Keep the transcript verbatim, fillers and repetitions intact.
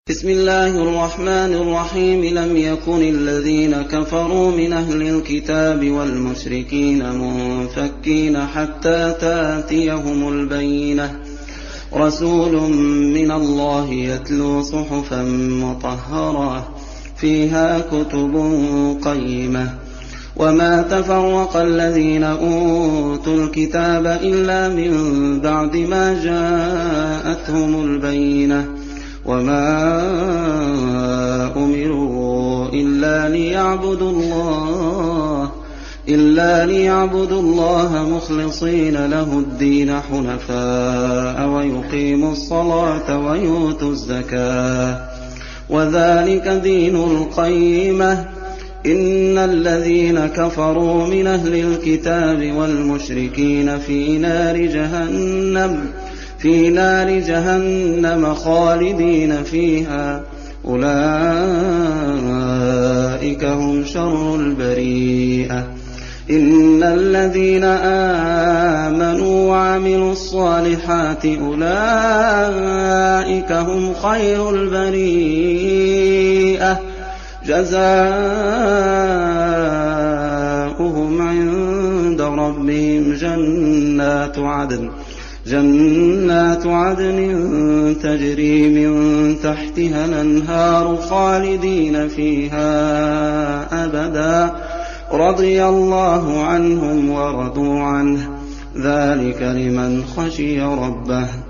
بسم الله الرحمن الرحيم لم يكن الذين كفروا من أهل الكتاب والمشركين منفكين حتى تأتيهم البينة رسول من الله يتلو صحفا مطهرة فيها كتب قيمة وما تفرق الذين أوتوا الكتاب إلا من بعد ما جاءتهم البينة وما أمروا إلا ليعبدوا الله إلا ليعبدوا الله مخلصين له الدين حنفاء ويقيموا الصلاة ويؤتوا الزكاة وذلك دين القيمة إن الذين كفروا من أهل الكتاب والمشركين في نار جهنم في نار جهنم خالدين فيها أولئك هم شر البريئة إن الذين آمنوا وعملوا الصالحات أولئك هم خير البريئة جزاؤهم عند ربهم جنات عدن جنات عدن تجري من تحتها الأنهار خالدين فيها أبدا رضي الله عنهم ورضوا عنه ذلك لمن خشي ربه